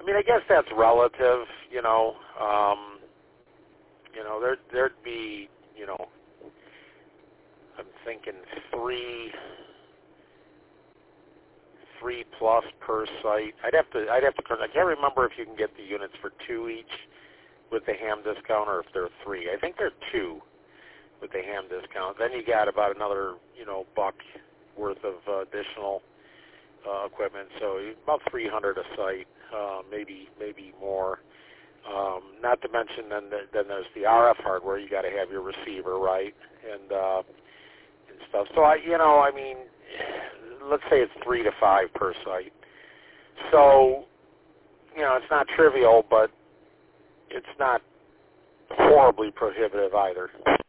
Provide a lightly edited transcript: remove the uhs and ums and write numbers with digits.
I guess that's relative, there'd be, I'm thinking three plus per site. I'd have to. I can't remember if you can get the units for 2 each with the ham discount, or if they're 3. I think they're 2 with the ham discount. Then you got about another, buck worth of additional equipment. So about 300 a site, maybe more. Not to mention then there's the RF hardware. You got to have your receiver, right, and stuff. So let's say it's 3 to 5 per site. So it's not trivial, but it's not horribly prohibitive either.